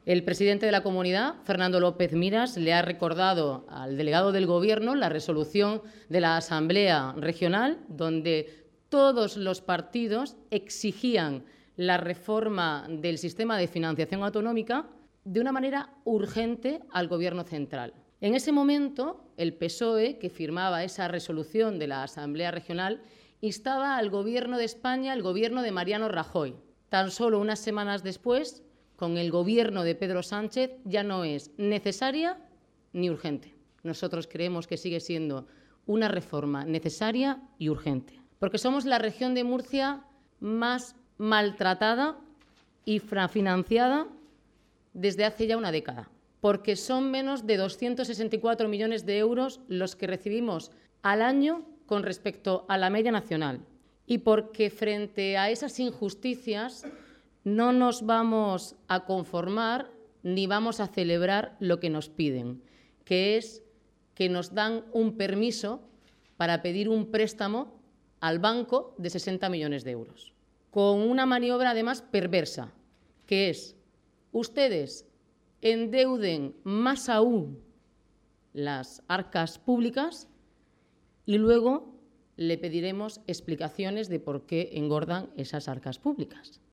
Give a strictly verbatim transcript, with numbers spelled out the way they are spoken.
El presidente de la comunidad, Fernando López Miras, le ha recordado al delegado del Gobierno la resolución de la Asamblea Regional, donde todos los partidos exigían la reforma del sistema de financiación autonómica de una manera urgente al Gobierno central. En ese momento, el P S O E, que firmaba esa resolución de la Asamblea Regional, instaba al Gobierno de España, al Gobierno de Mariano Rajoy. Tan solo unas semanas después, con el Gobierno de Pedro Sánchez, ya no es necesaria ni urgente. Nosotros creemos que sigue siendo una reforma necesaria y urgente, porque somos la región de Murcia más maltratada y infrafinanciada desde hace ya una década, porque son menos de doscientos sesenta y cuatro millones de euros los que recibimos al año con respecto a la media nacional, y porque frente a esas injusticias no nos vamos a conformar ni vamos a celebrar lo que nos piden, que es que nos dan un permiso para pedir un préstamo al banco de sesenta millones de euros, con una maniobra además perversa, que es ustedes endeuden más aún las arcas públicas y luego le pediremos explicaciones de por qué engordan esas arcas públicas.